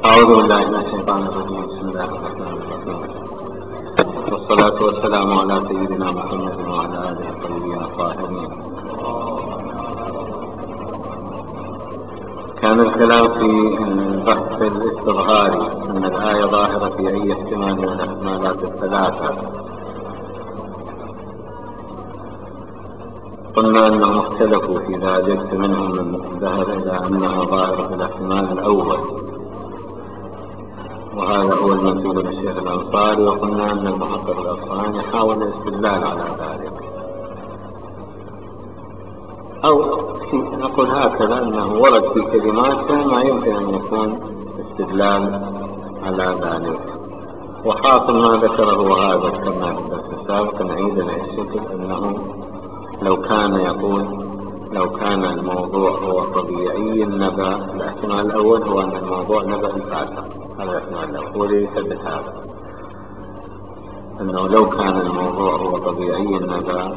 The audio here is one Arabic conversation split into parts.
أعوذ بالله من الشيطان الرجيم. بسم الله الرحمن الرحيم، والصلاة والسلام على سيدنا محمد وعلى آله الطيبين الطاهرين. كان الكلام في البحث الاستظهاري أن الآية ظاهرة في أي احتمال من الاحتمالات الثلاثة. قلنا أنهم اختلفوا في ذلك، فمنهم من ذهب إلى أنها ظاهرة في الاحتمال الأول، وهذا هو المنسوب للشيخ الأنصاري. وقلنا أن المحقق الأصفهاني حاول الاستدلال على ذلك، أو نقول هكذا أنه ورد في كلماته ما يمكن أن يكون استدلال على ذلك. وحاصل ما ذكره وهذا ذكرناه في الدرس السابق نعيد الشكل، أنه لو كان الموضوع هو طبيعي النبأ، الاحتمال الأول هو أن الموضوع نبأ الفاسق، هذا الاحتمال الأول هو الذي يثبت هذا، أنه لو كان الموضوع هو طبيعي النبأ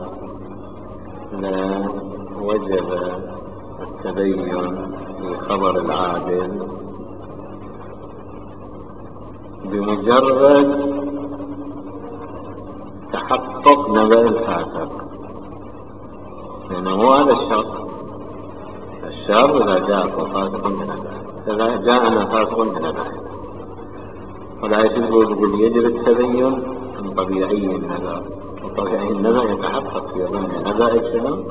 لوجب التبين في خبر العادل بمجرد تحقق نبأ الفاسق، لأنه هو هذا الشر إذا جاء فاسق بنبأ، إذا جاءنا فاسق بنبأ، ولا يجب يجب التبين من طبيعي النبأ، وطبيعي النبأ يتحقق في ضمن نبأ الشر.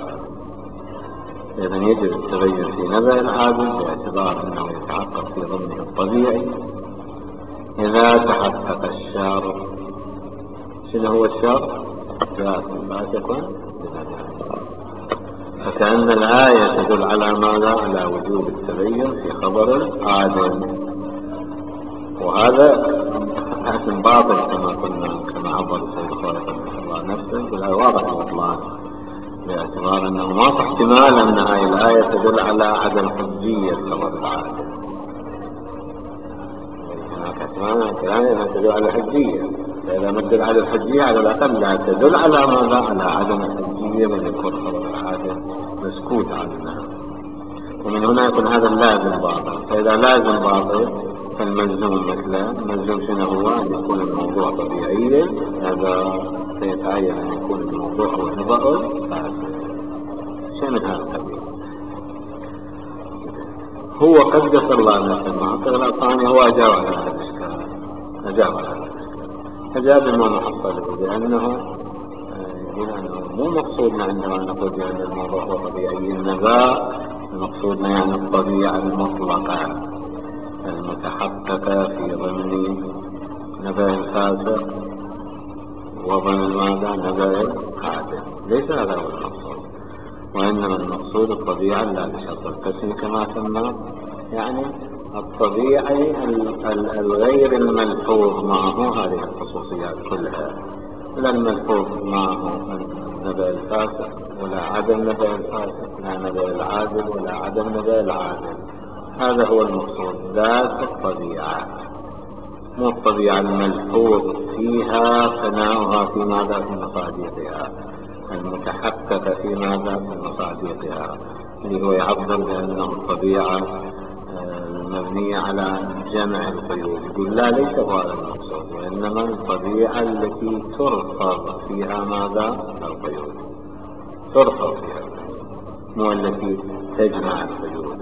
إذا يجب التبين في نبأ العادل باعتبار أنه يتحقق في ضمنه الطبيعي. إذا تحقق الشر، شنو هو الشر؟ جاء فاسقا، فكأن الآية تدل على ماذا؟ على وجوب التبين في خبر العادل، وهذا حسن باطل كما قلنا، كما عبر السيد خالق رحمه الله نفسه بالآية واضح البطلان، باعتبار أنه ما في احتمال أن هذه الآية تدل على عدم حجية خبر العادل. هناك احتمال أن الآية تدل على الحجية، فإذا ما تدل على الحجية على الأقل لا تدل على ماذا؟ على عدم الحجية من يكون خبر العادل مسكوت عنها، ومن هنا يكون هذا اللازم باطل. فإذا لازم باطل فالملزوم مثله، الملزوم شنو هو؟ أن يكون الموضوع طبيعي، هذا سيتعين أن يكون الموضوع هو نبأ فاسد، شيء من هذا القبيل. هو قدس الله نفسه المحقق الأصفهاني هو أجاب على هذا الإشكال، أجاب بما محصله، لأنه يقول أنه مو مقصودنا عندما نقول بأن الموضوع هو طبيعي النبأ، مقصودنا يعني الطبيعة المطلقة المتحققة في ضمن نبأ الفاسق وضمن ماذا؟ نبأ العادل. ليس هذا هو المقصود، وإنما المقصود الطبيعة لا بشرط القسم كما سمى، يعني الطبيعي الغير الملحوظ معه هذه الخصوصيات كلها، لا الملحوظ معه نبأ الفاسق ولا عدم نبأ الفاسق، لا نبأ العادل ولا عدم نبأ العادل. هذا هو المقصود، ذات الطبيعة، مو الطبيعة الملحوظ فيها فناؤها في ماذا؟ في مصادقها المتحققة في ماذا؟ في مصادقها، اللي هو يعبر بأنه الطبيعة المبنية على جمع القيود. يقول لا، ليس هذا المقصود، وإنما الطبيعة التي ترفض فيها ماذا؟ القيود، ترفض فيها، مو التي تجمع القيود.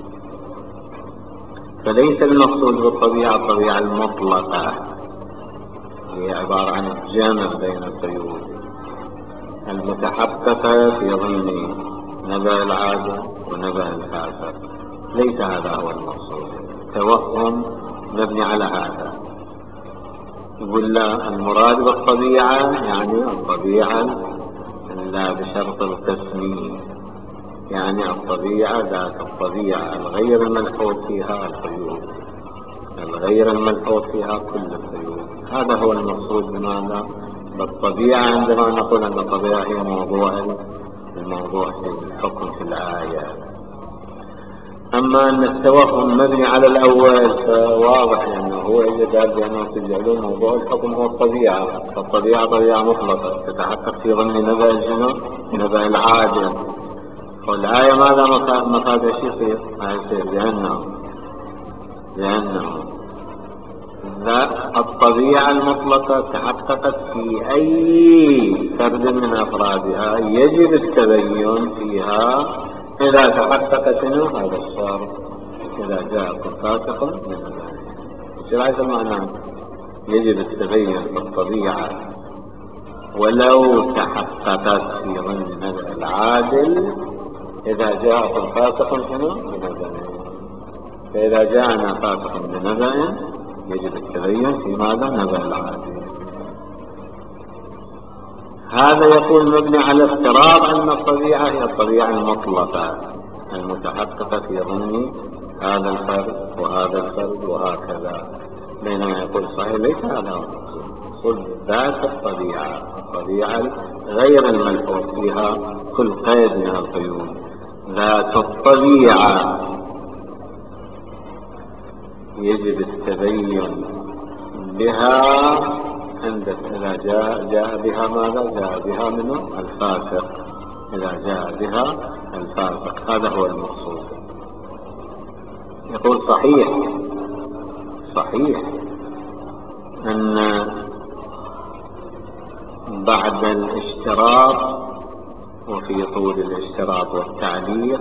فليس المقصود بالطبيعة الطبيعة المطلقة، هي عبارة عن الجمع بين القيود المتحققة في ضمن نبأ العادل ونبأ الفاسق. ليس هذا هو المقصود، توهم مبني على هذا. يقول لا، المراد بالطبيعة يعني الطبيعة لا بشرط القسم، يعني الطبيعة ذات الطبيعة الغير الملحوظ فيها القيود، الغير الملحوظ فيها كل القيود. هذا هو المقصود بماذا؟ بالطبيعة عندما نقول أن الطبيعة هي الموضوع في الحكم في الآية. أما أن التوهم مبني على الأول فواضح، لأنه هو إذا قال بأنه تجعلون موضوع الحكم هو الطبيعة، فالطبيعة طبيعة مطلقة تتحقق في ضمن نبأ الجنة نبأ العادل. والآية ماذا مفادها؟ شيء يصير بأنه لأنه الطبيعة المطلقة تحققت في أي فرد من أفرادها، يجب التبين فيها إذا تحقق شنو هذا الشرط، إذا جاءكم فاسق من ذلك. ايش رأيك المعنى؟ يجب التبين في الطبيعة ولو تحققت في ظن نبأ العادل إذا جاءكم فاسق شنو بنبأ، فإذا جاءنا فاسق بنبأ يجب التبين في ماذا؟ نبأ العادل. هذا يكون مبني على افتراض أن الطبيعة هي الطبيعة المطلقة المتحققة في ظن هذا الفرد وهذا الفرد وهكذا. بينما يقول صحيح ليس هذا هو المقصود، ذات الطبيعة غير الملحوظ فيها كل قيد من القيود، ذات الطبيعة يجب التبين بها إذا جاء بها ماذا؟ جاء بها منه الفاسق، إذا جاء بها الفاسق. هذا هو المقصود. يقول صحيح أن بعد الاشتراط وفي طول الاشتراط والتعليق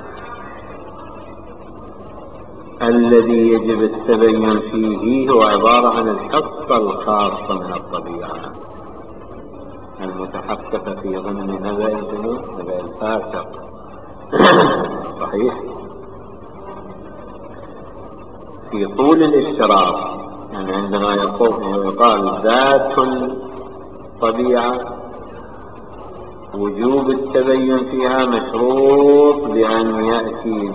الذي يجب التبين فيه هو عبارة عن الحصة الخاصة من الطبيعة المتحققة في ظن نبأ الفاسق. صحيح في طول الاشتراط، يعني عندما يقال ذات الطبيعة وجوب التبين فيها مشروط بأن يأتي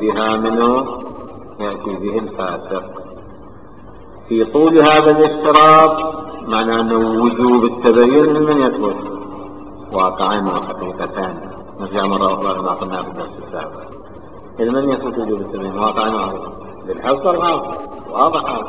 به الفاسق. في طول هذا الاشتراط معنى أنه وجوب التبين لمن يثبت واقعا وحقيقة. نرجع مرة أخرى لما قلنا في الدرس السابق، لمن يثبت وجوب التبين واقعا وحقيقة بالحصة الخاصة واضحة.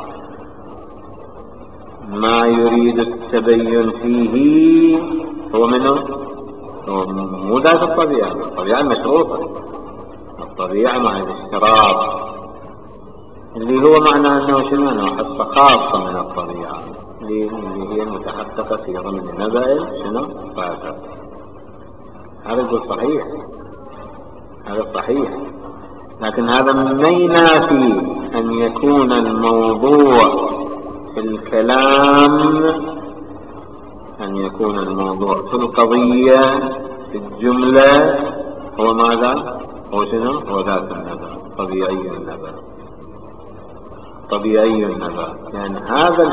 ما يريد التبين فيه هو منه، هو مو ذات الطبيعة المشروطة، الطبيعة مع الاشتراط اللي هو معنى أنه شنو؟ أنه حصة خاصة من الطبيعة اللي هي المتحققة في ضمن نبأ شنو فاسق. هذا يقول صحيح، هذا صحيح، لكن هذا ما ينافي أن يكون الموضوع في الكلام، أن يكون الموضوع في القضية في الجملة هو ماذا؟ هو شنو؟ هو ذات النبأ، طبيعي النبأ. يعني هذا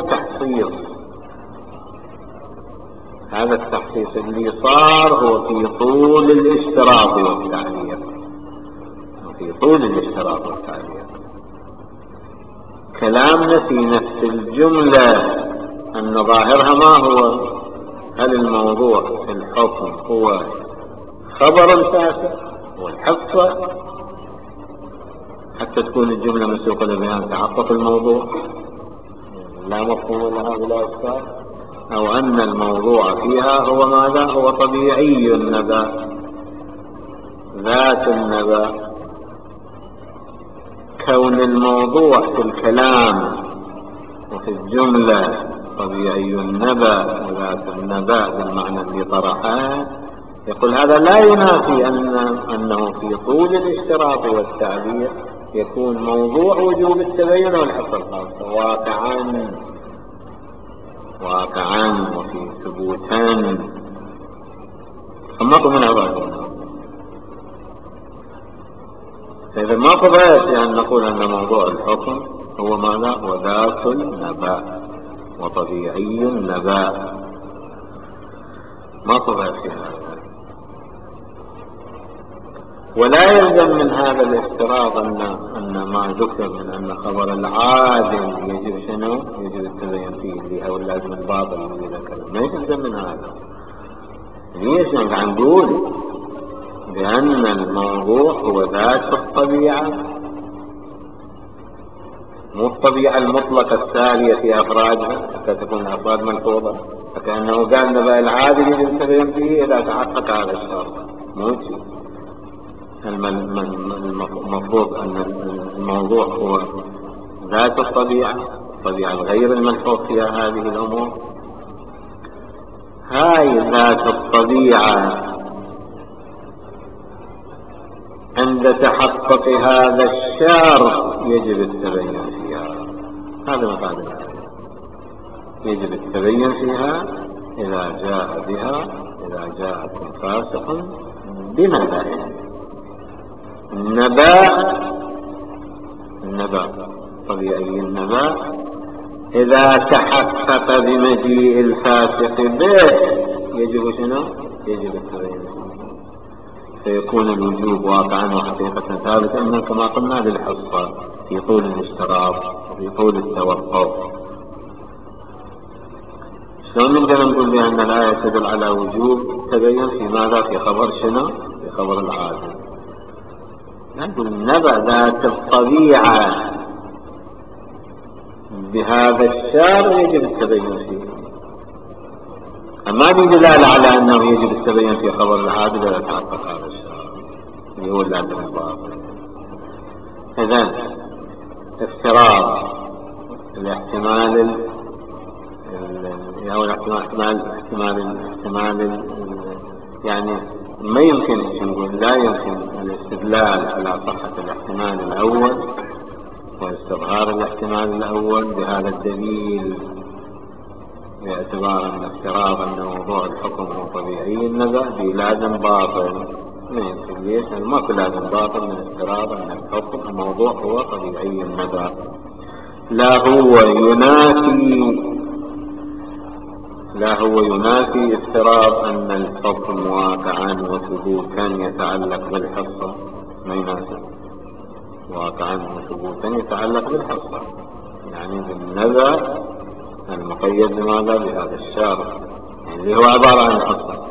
التحصيص اللي صار هو في طول الاشتراط والتعليق، كلامنا في نفس الجملة أن ظاهرها ما هو؟ هل الموضوع في الحكم هو خبر فاسد والحصة حتى تكون الجملة مسوقة لبيان تحقق الموضوع لا مفهوم لها بلا إشكال، أو أن الموضوع فيها هو ماذا؟ هو طبيعي النبأ، ذات النبأ. كون الموضوع في الكلام وفي الجملة طبيعي النبأ وذات النبأ بالمعنى اللي طرحه، يقول هذا لا ينافي أنه في طول الاشتراط والتعبير يكون موضوع وجوب التبين والحصة الخاصة واقعا وفي ثبوتا. فماكو من عبادة، فإذا ماكو بأس يعني نقول أن موضوع الحكم هو ماذا؟ وذات النبأ وطبيعي النبأ، ماكو بأس في هذا. ولا يلزم من هذا الافتراض أن ما ذكر من أن خبر العادل يجب شنو؟ يجب التبين فيه اللي هو اللازم الباطل اللي ذكره، ما يلزم من هذا. ليش نقول بأن الموضوع هو ذات الطبيعة، مو الطبيعة المطلقة السارية في أفرادها حتى تكون الأفراد ملحوظة، فكأنه قال نبأ العادل يجب التبين فيه إذا تحقق هذا الشرط. موجود المفروض أن الموضوع هو ذات الطبيعة الغير الملحوظ فيها هذه الأمور. هاي ذات الطبيعة عند تحقق هذا الشرط يجب التبين فيها. هذا مفاد الآية، يجب التبين فيها إذا جاءكم فاسق بنبأ. النبأ طبيعي، النبأ إذا تحقق بمجيء الفاسق به يجب شنو؟ يجب التبين فيه، فيكون الوجوب واقعا وحقيقة ثابتا، إنه كما قلنا للحصة في طول الاشتراط وفي طول التوقف. شلون نقدر نقول بأن الآية تدل على وجوب التبين في ماذا؟ في خبر شنو؟ في خبر العادل. نقول النبأ ذات الطبيعة بهذا الشرط يجب التبين فيه، أما دلالة على أنه يجب التبين في خبر العادل إذا تحقق هذا الشرط اللي هو اللازم الباطل. إذن افتراض الاحتمال أو الاحتمال يعني ما يمكن نقول، لا يمكن الاستدلال على صحة الاحتمال الأول واستظهار الاحتمال الأول بهذا الدليل، باعتبار أن افتراض أن موضوع الحكم هو طبيعي النبأ لازم باطل. ما يمكن. ليش؟ ما في لازم باطل من افتراض أن الحكم الموضوع هو طبيعي النبأ. لا هو ينافي افتراض أن الحكم واقعا وثبوتا يتعلق بالحصة، ما ينافي واقعا وثبوتا يتعلق بالحصة، يعني بالنبأ المقيد بماذا؟ بهذا الشرط، يعني اللي هو عبارة عن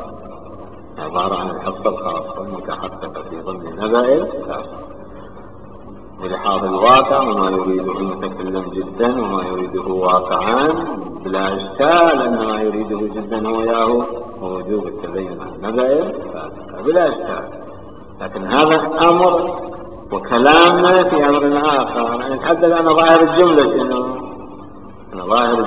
الحصة الخاصة المتحققة في ضمن نبأ الكافر بلحاظ الواقع وما يريده المتكلم جدا وما يريده واقعا بلا إشكال أن ما يريده جدا هو ياهو ووجوب التبين عن نبأ بلا إشكال. لكن هذا أمر وكلامنا في أمر آخر. نتحدث عن ظاهر الجملة شنو؟ ظاهر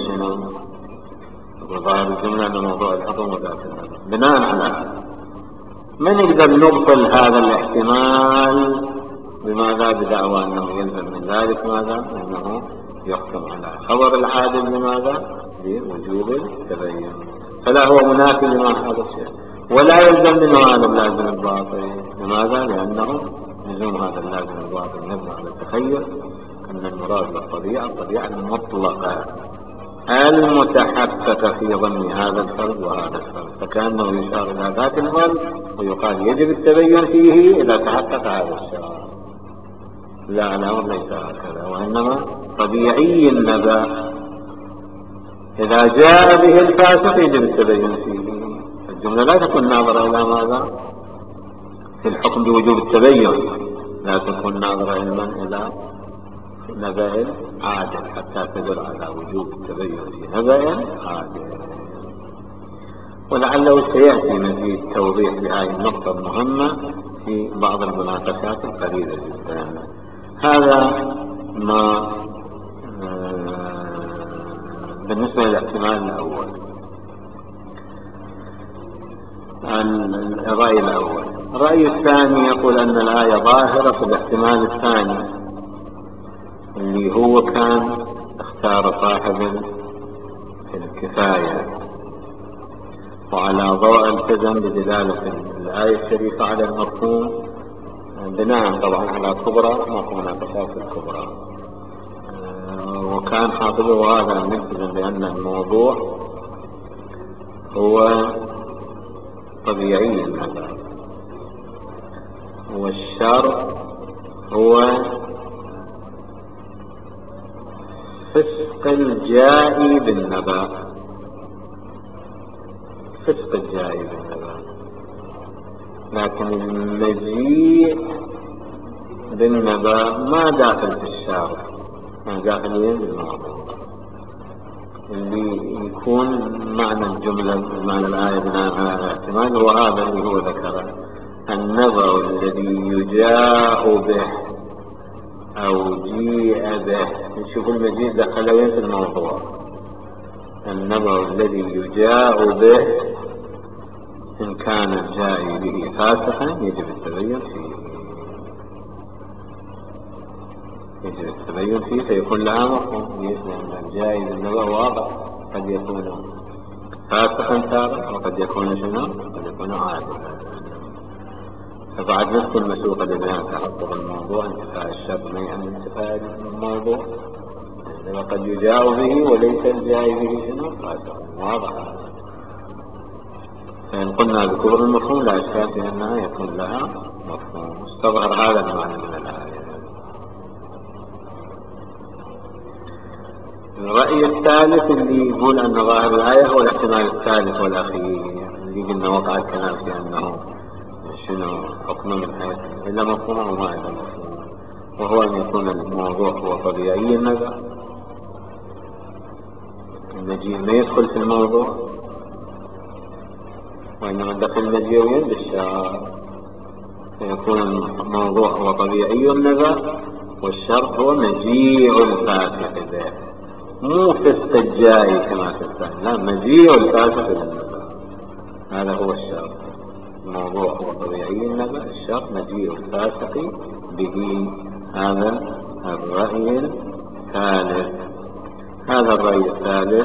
الجملة أن موضوع الحكم وذات النبأ. بناء على هذا ما نقدر نبطل هذا الاحتمال بماذا؟ بدعوى أنه يلزم من ذلك ماذا؟ أنه يحكم على خبر العادل بماذا؟ بوجوب التبين. فلا هو منافي لما هذا الشيء، ولا يلزم منه هذا اللازم الباطل. لماذا؟ لأنه لزوم هذا اللازم الباطل مبني على التخيل أن المراد بالطبيعة الطبيعة المطلقة المتحققة في ضمن هذا الفرد وهذا الفرد، فكأنه يشار إلى ذات الفرد ويقال يجب التبين فيه إذا تحقق هذا الشرط. لا، الأمر ليس هكذا، وإنما طبيعي النبأ إذا جاء به الفاسق يجب التبين فيه. الجملة لا تكون ناظرة إلى ماذا؟ في الحكم بوجوب التبين لا تكون ناظرة إلى نبأ عادل حتى تدل على وجوب التبين في نبأ عادل. ولعله سيأتي مزيد توضيح لهذه النقطة المهمة في بعض المناقشات القليلة جدا. هذا ما بالنسبة للاحتمال الأول. الرأي الأول. الرأي الثاني يقول أن الآية ظاهرة في الاحتمال الثاني اللي هو كان اختار صاحب الكفاية، وعلى ضوء التزم بدلالة الآية الشريفة على المفهوم بناء طبعا على كبرى ما مناقشات الكبرى، وكان خاطبه هذا الملتزم بأن الموضوع هو طبيعي النبأ والشرط هو فسق الجائي بالنبأ. لكن المجيء بالنبأ ما داخل في الشرط، ما داخل بالموضوع اللي يكون معنى الجملة معنى الآية بناء على الاحتمال هو هذا اللي هو ذكره. النبأ الذي يجاء به أو جيء به. نشوف المجيء دخل وين في الموضوع. النبأ الذي يجاء به إن كان الجاء به فاسقا يجب التبين فيه فيكون لها مفهوم. لأن الجاء بالنبأ واضح، قد يكون فاسقا تارة وقد يكون شنو؟ قد يكون عادلا. فبعد نفس المسوق لبيان تحقق الموضوع انتفاء الشرط ما يعني انتفاء الموضوع. وقد يجاء به وليس الجاء به شنو؟ فاسقا واضح. فإن قلنا بكبر المفهوم لا إشكال في أنها يكون لها مفهوم. استظهر هذا المعنى من الآية. الرأي الثالث اللي يقول أن ظاهر الآية هو الاحتمال الثالث والأخير، اللي قلنا وقع الكلام في أنه شنو حكمه من حيث إلا مفهومه وما إلا مفهومه، وهو أن يكون الموضوع هو طبيعي النبأ، المجيء ما يدخل في الموضوع، وإنما دخل المجيء وين بالشرط، فيكون الموضوع هو طبيعي النبأ والشرط هو مجيء الفاسق به، مو فسق الجاي كما في الثاني، لا، مجيء الفاسق بالنبأ. هذا هو الشرط. الموضوع هو طبيعي النبأ، الشرط مجيء الفاسق به. هذا الرأي الثالث. هذا الرأي الثالث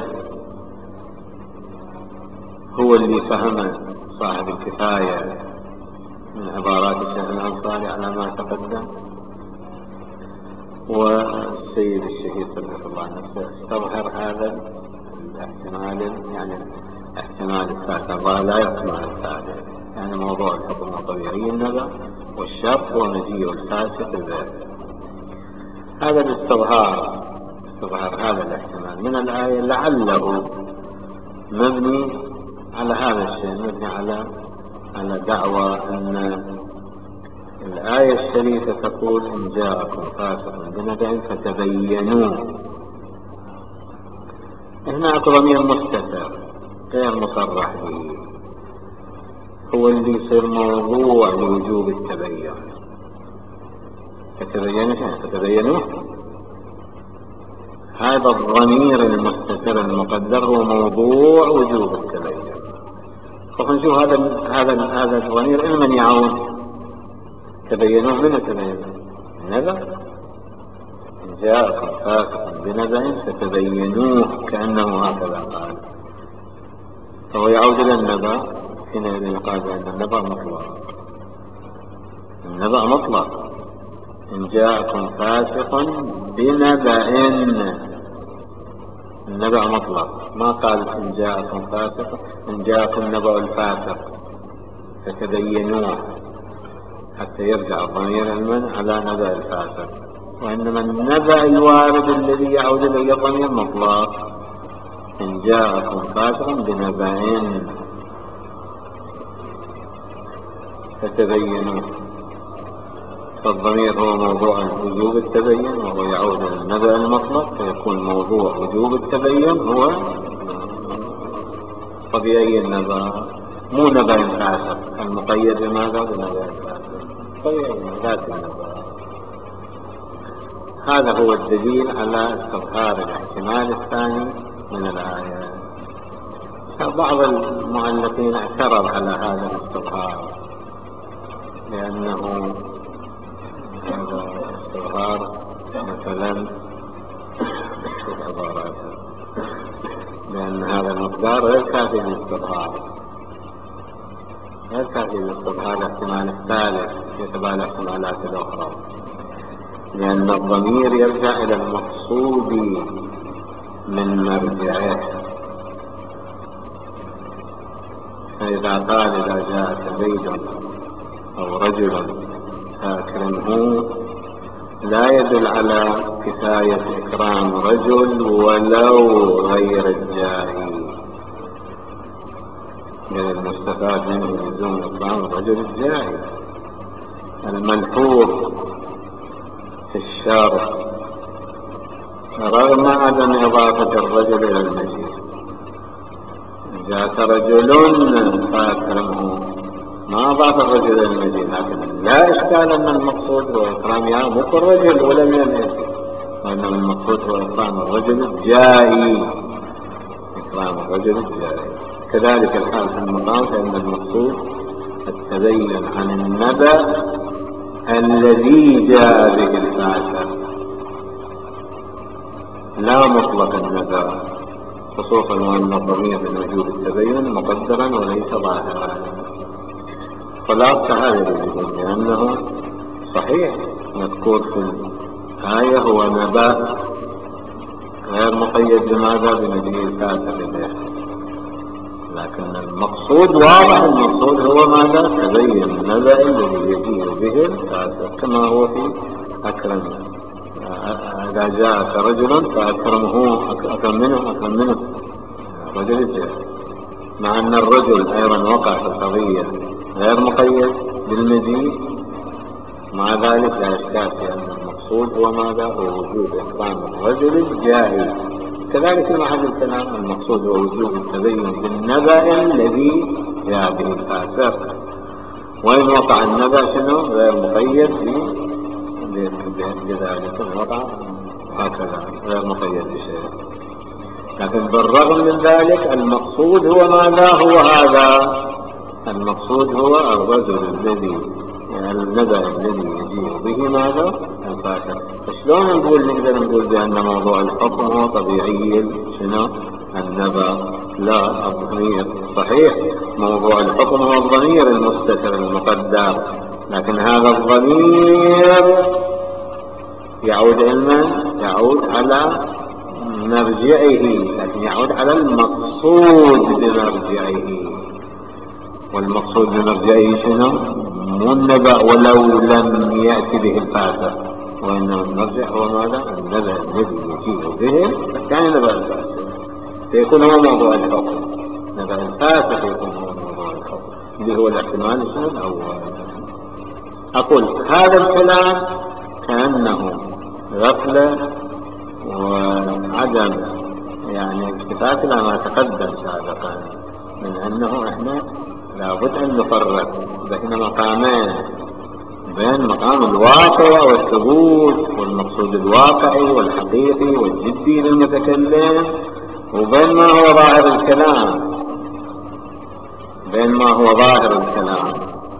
هو اللي فهم صاحب الكفاية من عبارات الشيخ الأنصاري على ما تقدم، والسيد الشهيد صدق الله نفسه استظهر هذا الاحتمال، يعني احتمال الثالث. الله لا يحتمل الثالث، يعني موضوع الحكم طبيعي النبأ والشرط هو مجيء الفاسق به. هذا الاستظهار، استظهار هذا الاحتمال من الآية لعله مبني على هذا الشيء، مبني على دعوى أن الآية الشريفة تقول إن جاءكم فاسق بنبأ فتبينوا. هناك ضمير مستتر غير مصرح به هو اللي يصير موضوع لوجوب التبين. فتبينوا هذا الضمير المستتر المقدر هو موضوع وجوب التبين. فنشوف هذا الضمير إلى من يعود؟ تبينوا من تبينوا نبأ، إن جاءكم فاسق بنبأ فتبينوه، كأنه هكذا قال، فهو يعود إلى النبأ. حينئذ يقال بأن النبأ مطلق. النبأ مطلق. إن جاءكم فاسق بنبأ، النبأ مطلق، ما قال إن جاءكم فاسق، إن جاءكم نبأ الفاسق فتبينوه، حتى يرجع الضمير على نبأ الفاسق. وإنما النبأ الوارد الذي يعود إليه الضمير مطلق، إن جاءكم فاسق بنبأ فتبينوه. فالضمير هو موضوع وجوب التبين، وهو يعود إلى النبأ المطلق، فيكون موضوع وجوب التبين هو طبيعي النبأ، مو نبأ فاسق المقيد بماذا؟ بنبأ فاسق طبيعي ذات النبأ. هذا هو الدليل على استظهار الاحتمال الثاني من الآية. بعض المؤلفين اعترض على هذا الاستظهار، لأنه هذا استظهار مثلا في العبارات، لأن هذا المقدار غير كافي للاستظهار، غير كافي للاستظهار الاحتمال الثالث يتبع الاحتمالات الأخرى، لأن الضمير يرجع إلى المقصود من مرجعه. فإذا قال إذا جاءك زيد أو رجل فأكرمه، لا يدل على كفاية إكرام رجل ولو غير الجائي، من المستفاد منه لزوم إكرام الرجل الجائي. الملحوظ في الشرط رغم عدم إضافة الرجل إلى المجيء، جاءك رجل فأكرمه، ما أضاف الرجل إلى المجيء، لكن لا إشكال أن المقصود هو إكرام يا مو الرجل ولم ينهي، وإنما المقصود هو إكرام الرجل الجائي، إكرام الرجل الجائي. كذلك الحال في المقام، فإن المقصود التبين عن النبأ الذي جاء به الفاسق، لا مطلق النبأ، خصوصا وأن الضمير من وجود التبين مقدرا وليس ظاهرا. خلاصة هذا الذي لأنه صحيح مذكور في الآية هو نبأ غير مقيد بماذا؟ بمجيء الفاسق إليه، لكن المقصود واضح، المقصود هو ماذا؟ تبين النبأ الذي يجيء به الفاسق، كما هو في أكرم، إذا جاءك رجل فأكرمه، أكرم منه رجل الجاهل، مع أن الرجل أيضا وقع في القضية غير مقيد بالمجيء، مع ذلك لا إشكال في أن المقصود هو ماذا؟ هو وجود إكرام الرجل الجاهل. كذلك في محل الكلام المقصود هو وجود التبين بالنبأ الذي جاء به الفاسق، وإن وقع النبأ شنو؟ غير مقيد بذلك الوضع، هكذا غير مقيد بشيء. لكن بالرغم من ذلك المقصود هو ماذا؟ هو هذا المقصود هو الرجل الذي، يعني النبأ الذي يجيء به ماذا؟ الفاسق. فشلون نقدر نقول بأن موضوع الحكم هو طبيعي شنو؟ النبأ؟ لا، الضمير صحيح، موضوع الحكم هو الضمير المستتر المقدر، لكن هذا الضمير يعود علما، يعود على مرجعه، لكن يعود على المقصود بمرجعه، والمقصود بمرجعه شنو؟ مو النبأ ولو لم يأتي به الفاسق، وإنما المرجع هو ماذا؟ النبأ الذي يجيء به، يعني نبأ الفاسق سيكون هو موضوع الحكم، نبأ الفاسق يكون هو موضوع الحكم، اللي هو الاحتمال شنو الأول. أقول هذا الكلام كأنه غفلة وعدم يعني التفات إلى ما تقدم سابقا من أنه إحنا لابد أن نفرق بين مقامين، بين مقام الواقع والثبوت والمقصود الواقعي والحقيقي والجدي للمتكلم، وبين ما هو ظاهر الكلام، بين ما هو ظاهر الكلام.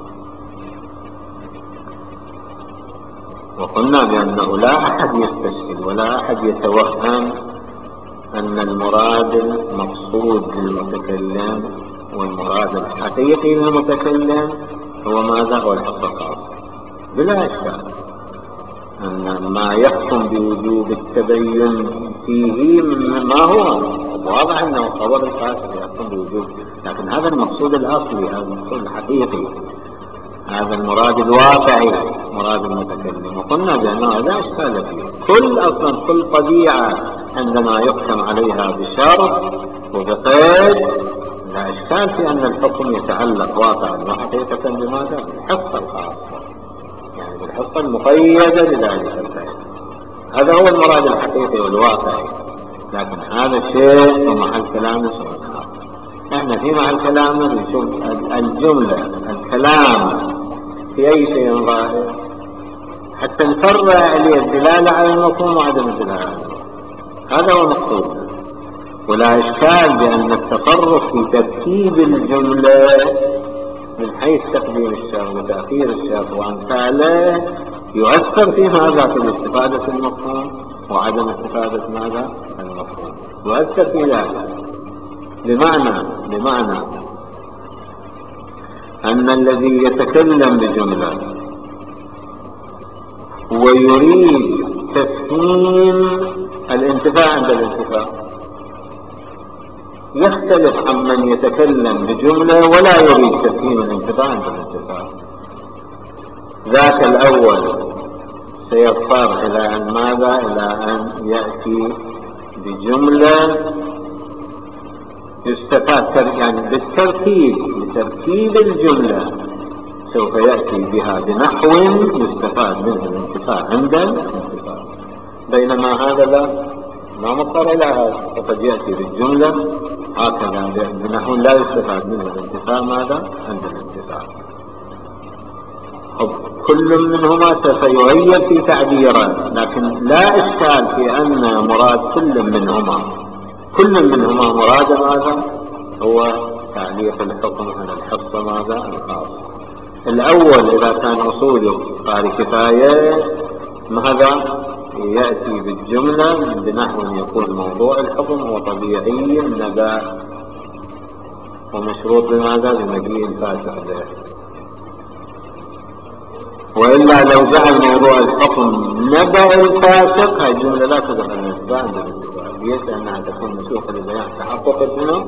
وقلنا بأنه لا أحد يستشكل ولا أحد يتوهم أن المراد المقصود للمتكلم والمراد الحقيقي للمتكلم هو ماذا؟ هو الحق الخاص، بلا إشكال أن ما يحكم بوجوب التبين فيه ما هو واضح أنه خبر الفاسق يحكم بوجوب، لكن هذا المقصود الأصلي، هذا المقصود الحقيقي، هذا المراد الواقعي مراد المتكلم. وقلنا بأنه لا إشكال فيه، كل طبيعة عندما يحكم عليها بشرط وبقيد لا إشكال في أن الحكم يتعلق واقعا وحقيقة بماذا؟ بالحصة الخاصة، يعني بالحصة المقيدة لذلك القيد، هذا هو المراد الحقيقي والواقعي. لكن هذا شيء ومحل كلامه شيء آخر. احنا في محل كلامنا نشوف الجملة الكلام في أي شيء ظاهر حتى نفرع عليه الدلالة على المفهوم وعدم الدلالة على المفهوم، هذا هو المقصود. ولا إشكال بأن التصرف في ترتيب الجملة من حيث تقديم الشرط وتأخير الشرط وأمثاله يؤثر في ماذا؟ في الاستفادة في المفهوم وعدم استفادة ماذا؟ المفهوم، يؤثر في ذلك. بمعنى أن الذي يتكلم بجملة ويريد تفهيم الانتفاع عند الانتفاع يختلف عن من يتكلم بجملة ولا يريد تفهيم الانتفاع عند الانتفاع. ذاك الأول سيضطر إلى أن ماذا؟ إلى أن يأتي بجملة يستفاد يعني بترتيب الجملة سوف يأتي بها بنحو يستفاد منه الانتفاع عند الانتفاع، بينما هذا لا مضطر إلى هذا، وقد يأتي بالجملة هكذا بنحو لا يستفاد منه الانتفاع ماذا؟ عند الانتفاع. كل منهما سيغير في تعبيره، لكن لا إشكال في أن مراد كل منهما مراد ماذا؟ هو تعليق الحكم على الحصة ماذا؟ الخاص. الأول إذا كان أصوله قال كفاية ماذا؟ يأتي بالجملة بنحو يكون موضوع الحكم هو طبيعي النبأ ومشروط بماذا؟ بمجيء الفاسق به. وإلا لو جعل موضوع الحكم نبأ الفاسق هذه الجملة لا تدخل النسبة عند الاتفاقية لأنها تكون مسوقة لبيان تحقق اسمه.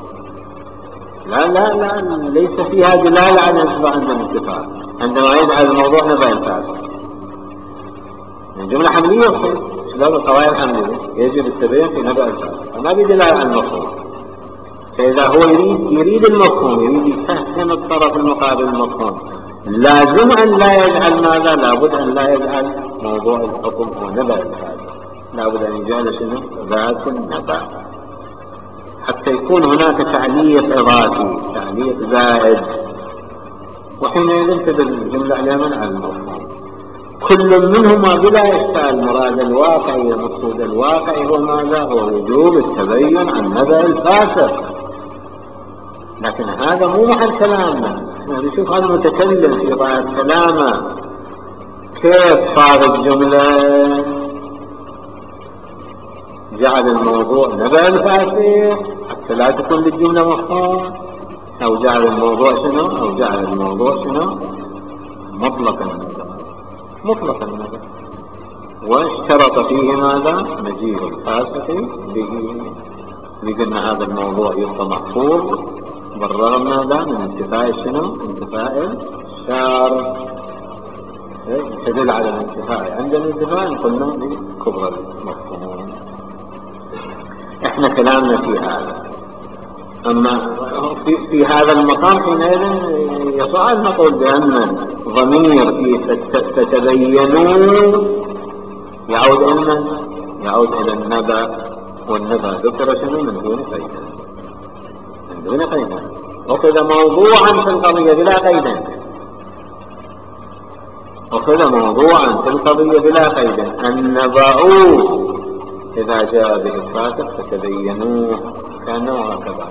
لا ليس فيها دلالة على النسبة عند الاتفاق عندما يجعل الموضوع نبأ الفاسق. الجملة حملية صحيح شباب القواعد الحملية يجب التبين في نبأ الفاسق فما بدلالة على المفهوم. فإذا هو يريد المفهوم يريد يفهم الطرف المقابل المفهوم لازم أن لا يجعل ماذا؟ لابد أن لا يجعل موضوع الحكم هو نبأ الفاسق، لابد أن يجعل شنو؟ ذات النبأ حتى يكون هناك تعليق إضافي تعليق زائد، وحينئذ تدل الجملة على من؟ على المفهوم. كل منهما بلا إشكال مراد الواقعي ومقصود الواقعي هو ماذا؟ هو وجوب التبين عن نبأ الفاسق. لكن هذا مو محل كلامنا، نشوف هذا المتكلم في ضاعة كلامه كيف صار الجملة جعل الموضوع نبأ الفاسق حتى لا تكون للجملة مفهوم، أو جعل الموضوع شنو؟ مطلق النبأ واشترط فيه ماذا؟ مجيء الفاسق به. لقلنا هذا الموضوع يبقى محفوظ بالرغم ماذا؟ من انتفاء انتفاء الشارع. تدل على الانتفاء عند الانتفاء قلنا بكبر المفهوم. احنا كلامنا في هذا. اما في هذا المقام حينئذ يصح ان نقول بان ضمير في ستبينوا يعود الى النبأ، والنبأ ذكر شنو؟ من دون قيد وكذا موضوعا في القضية بلا قيد النبأ إذا جاء به الفاسق فتبينوه كأنه هكذا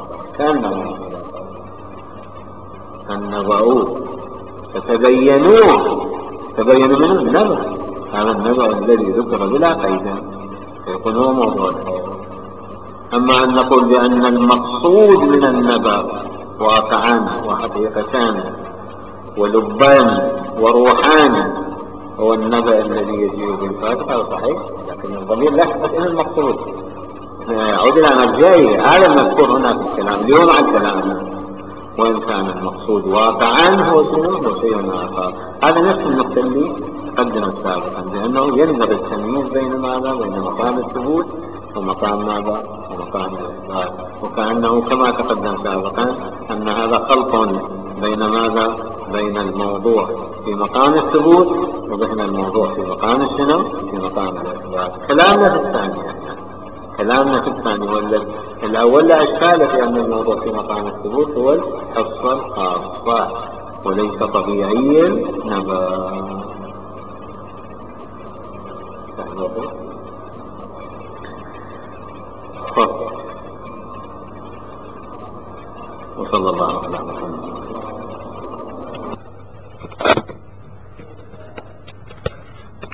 النبأ فتبينوه من النبأ، هذا النبأ الذي ذكر بلا قيد فيكون هو موضوع الحكم. أما أن نقول بأن المقصود من النبأ واقعان وحقيقتان ولبان وروحان هو النبأ الذي يجيء بالفاسق هذا صحيح، لكن الضمير لا يثبت إلى المقصود يعود إلى مرجعه. هذا المذكور هنا في الكلام اليوم عن كلامنا. وإن كان المقصود واقعان هو شيء آخر. هذا نفس النقطة اللي قدمت سابقا لأنه ينبغي التمييز بين مقام الثبوت ومقام ماذا؟ ومقام الإثبات. وكأنه كما تقدم سابقا أن هذا خلط بين الموضوع في مقام الثبوت وبين الموضوع في مقام في مقام الإثبات. كلامنا في الثاني والأول لا إشكال في أن الموضوع في مقام الثبوت هو الحصة الخاصة وليس طبيعي النبأ. وصلى الله على محمد.